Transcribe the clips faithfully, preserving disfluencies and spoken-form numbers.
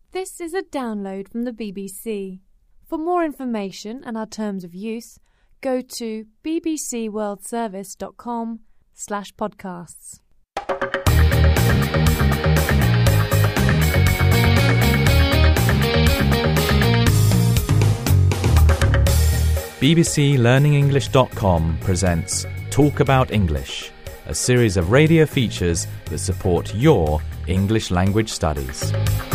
This is a download from the B B C. For more information and our terms of use, go to bbcworldservice.com slash podcasts. B B C Learning English dot com presents Talk About English, a series of radio features that support your English language studies.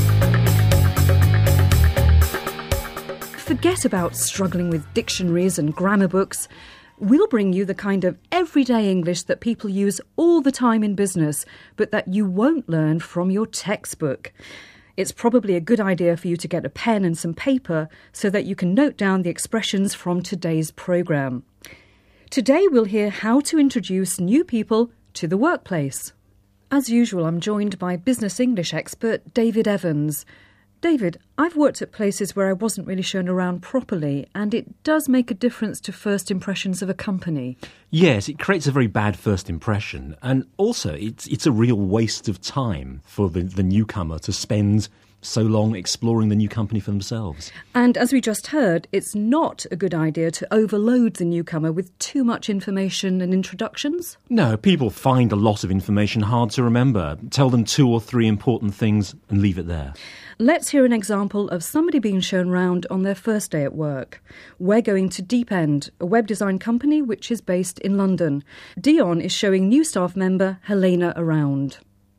Forget about struggling with dictionaries and grammar books. We'll bring you the kind of everyday English that people use all the time in business, but that you won't learn from your textbook. It's probably a good idea for you to get a pen and some paper so that you can note down the expressions from today's programme. Today we'll hear how to introduce new people to the workplace. As usual, I'm joined by business English expert David Evans. David, I've worked at places where I wasn't really shown around properly, and it does make a difference to first impressions of a company. Yes, it creates a very bad first impression, and also it's it's a real waste of time for the, the newcomer to spend so long exploring the new company for themselves. And as we just heard, it's not a good idea to overload the newcomer with too much information and introductions. No, people find a lot of information hard to remember. Tell them two or three important things and leave it there. Let's hear an example of somebody being shown round on their first day at work. We're going to Deep End, a web design company which is based in London. Dion is showing new staff member Helena around.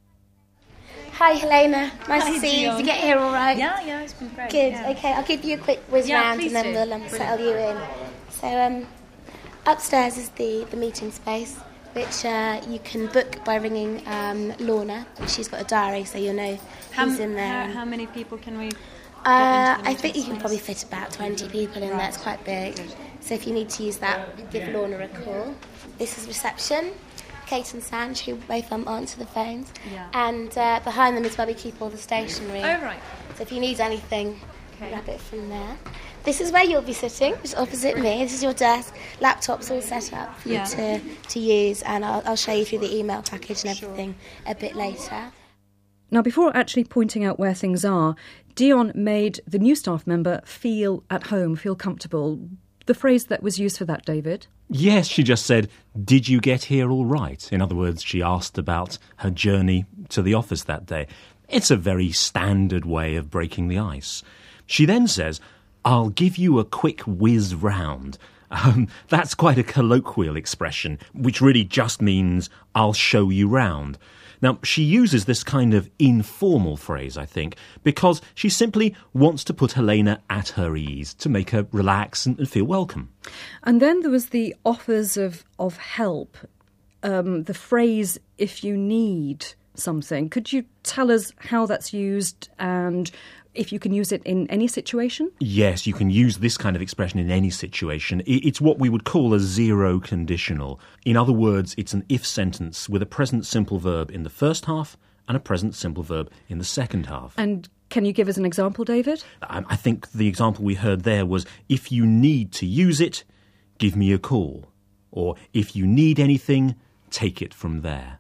Hi Helena, nice Hi, to see you. Dion. Did you get here all right? Yeah, yeah, it's been great. Good, yeah. okay, I'll give you a quick whiz Yeah, round please and then do. we'll um, settle you in. So um, upstairs is the, the meeting space, which uh, you can book by ringing um, Lorna. She's got a diary, so you'll know How, who's in there. how, how many people can we? Uh, into the I think you meeting can probably space? fit about twenty people in there, it's quite big. So if you need to use that, give Lorna a call. This is reception. Kate and Sanj, who both um, answer the phones. Yeah. And uh, behind them is where we keep all the stationery. Oh, right. So if you need anything, Okay. grab it from there. This is where you'll be sitting, which is opposite me. This is your desk. Laptop's all set up for Yeah. you to, to use, and I'll, I'll show you through the email package and everything a bit later. Now, before actually pointing out where things are, Dion made the new staff member feel at home, feel comfortable. The phrase that was used for that, David? Yes, she just said, "Did you get here all right?" In other words, she asked about her journey to the office that day. It's a very standard way of breaking the ice. She then says, "I'll give you a quick whiz round." Um, that's quite a colloquial expression, which really just means, "I'll show you round." Now, she uses this kind of informal phrase, I think, because she simply wants to put Helena at her ease, to make her relax and, and feel welcome. And then there was the offers of, of help, um, the phrase, "if you need something." Could you tell us how that's used and if you can use it in any situation? Yes, you can use this kind of expression in any situation. I- It's what we would call a zero conditional. In other words, it's an if sentence with a present simple verb in the first half and a present simple verb in the second half. And can you give us an example, David? I I think the example we heard there was, "If you need to use it, give me a call." Or, "If you need anything, take it from there."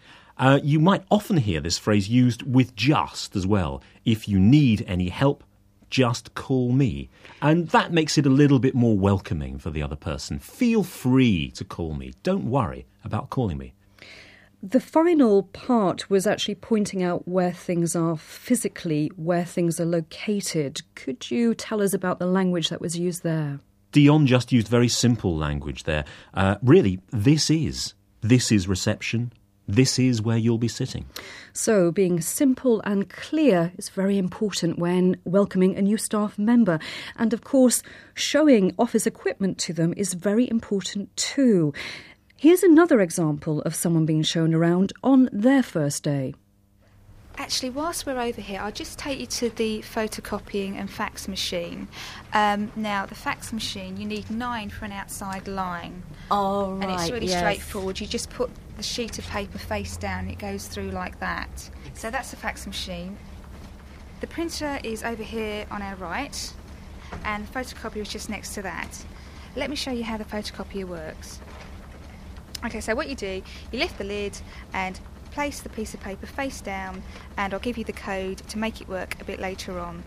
Uh, you might often hear this phrase used with just as well. "If you need any help, just call me." And that makes it a little bit more welcoming for the other person. Feel free to call me. Don't worry about calling me. The final part was actually pointing out where things are physically, where things are located. Could you tell us about the language that was used there? Dion just used very simple language there. Uh, really, this is. This is reception. This is where you'll be sitting. So being simple and clear is very important when welcoming a new staff member. And of course, showing office equipment to them is very important too. Here's another example of someone being shown around on their first day. Actually, whilst we're over here, I'll just take you to the photocopying and fax machine. Um, now, the fax machine, you need nine for an outside line. Oh, right, And it's really yes. straightforward. You just put the sheet of paper face down and it goes through like that. So that's the fax machine. The printer is over here on our right, and the photocopier is just next to that. Let me show you how the photocopier works. Okay, so what you do, you lift the lid and place the piece of paper face down, and I'll give you the code to make it work a bit later on.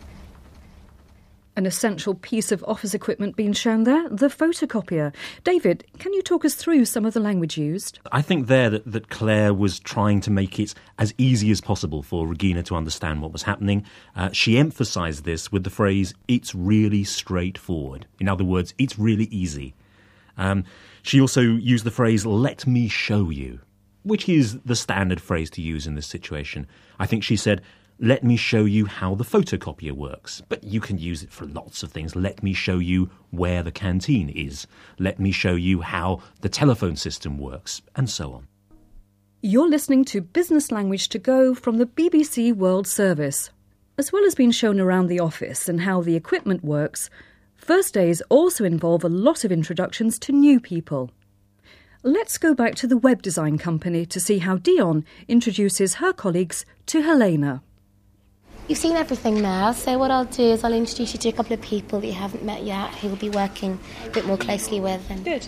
An essential piece of office equipment being shown there, the photocopier. David, can you talk us through some of the language used? I think there that, that Claire was trying to make it as easy as possible for Regina to understand what was happening. Uh, she emphasised this with the phrase, it's really straightforward. In other words, it's really easy. Um, she also used the phrase, let me show you, which is the standard phrase to use in this situation. I think she said, let me show you how the photocopier works. But you can use it for lots of things. Let me show you where the canteen is. Let me show you how the telephone system works, and so on. You're listening to Business Language to Go from the B B C World Service. As well as being shown around the office and how the equipment works, first days also involve a lot of introductions to new people. Let's go back to the web design company to see how Dion introduces her colleagues to Helena. You've seen everything now, so what I'll do is I'll introduce you to a couple of people that you haven't met yet who will be working a bit more closely with. And... Good.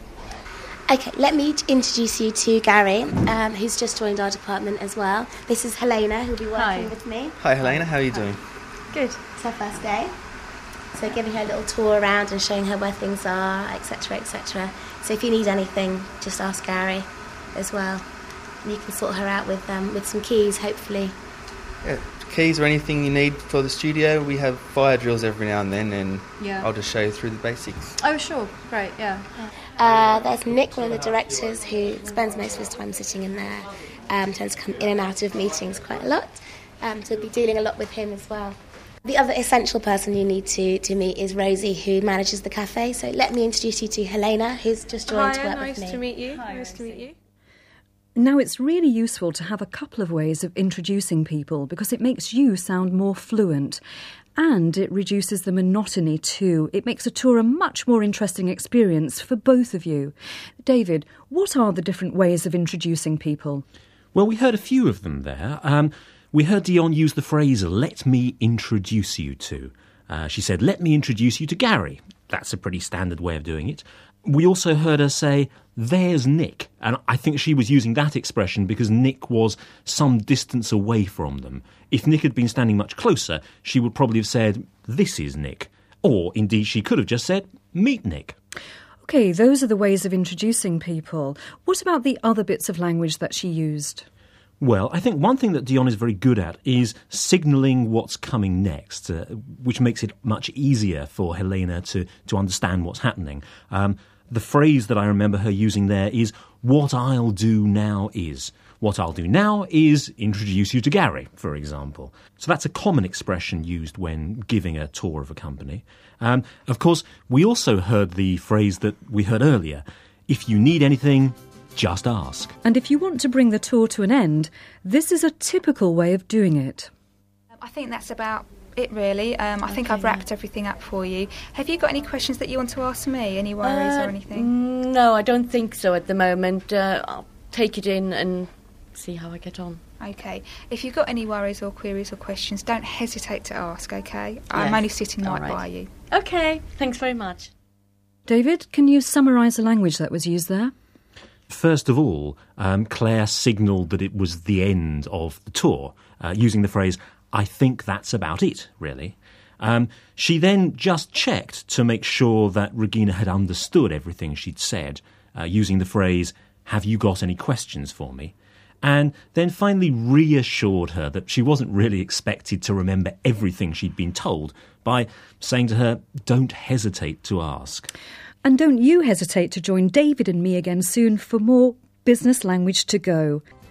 OK, let me introduce you to Gary, um, who's just joined our department as well. This is Helena, who'll be working Hi. with me. Hi Helena, how are you doing? Good. It's her first day. So giving her a little tour around and showing her where things are, et cetera, et cetera. So if you need anything, just ask Gary as well. And you can sort her out with um, with some keys, hopefully. Yeah, keys or anything you need for the studio. We have fire drills every now and then, and Yeah. I'll just show you through the basics. Oh, sure. Great, yeah. Uh, there's Nick, one of the directors, who spends most of his time sitting in there. Um, tends to come in and out of meetings quite a lot. Um, so we'll be dealing a lot with him as well. The other essential person you need to, to meet is Rosie, who manages the cafe. So let me introduce you to Helena, who's just joined to work nice with me. to meet you. Hi, nice to Rosie. meet you. Now, it's really useful to have a couple of ways of introducing people because it makes you sound more fluent. And it reduces the monotony too. It makes a tour a much more interesting experience for both of you. David, what are the different ways of introducing people? Well, we heard a few of them there. Um, we heard Dion use the phrase, let me introduce you to. Uh, she said, let me introduce you to Gary. That's a pretty standard way of doing it. We also heard her say, there's Nick. And I think she was using that expression because Nick was some distance away from them. If Nick had been standing much closer, she would probably have said, this is Nick. Or, indeed, she could have just said, meet Nick. OK, those are the ways of introducing people. What about the other bits of language that she used? Well, I think one thing that Dion is very good at is signalling what's coming next, uh, which makes it much easier for Helena to, to understand what's happening. Um, the phrase that I remember her using there is, what I'll do now is. What I'll do now is introduce you to Gary, for example. So that's a common expression used when giving a tour of a company. Um, of course, we also heard the phrase that we heard earlier, if you need anything, just ask. And if you want to bring the tour to an end, this is a typical way of doing it. I think that's about it, really. Um, I think I've wrapped everything up for you. Have you got any questions that you want to ask me? Any worries Uh, or anything? No, I don't think so at the moment. Uh, I'll take it in and see how I get on. OK. If you've got any worries or queries or questions, don't hesitate to ask, OK? I'm Yes. only sitting All right right. by you. OK, thanks very much. David, can you summarise the language that was used there? First of all, um, Claire signalled that it was the end of the tour, uh, using the phrase, I think that's about it, really. Um, she then just checked to make sure that Regina had understood everything she'd said, uh, using the phrase, have you got any questions for me? And then finally reassured her that she wasn't really expected to remember everything she'd been told by saying to her, don't hesitate to ask. And don't you hesitate to join David and me again soon for more Business Language to Go.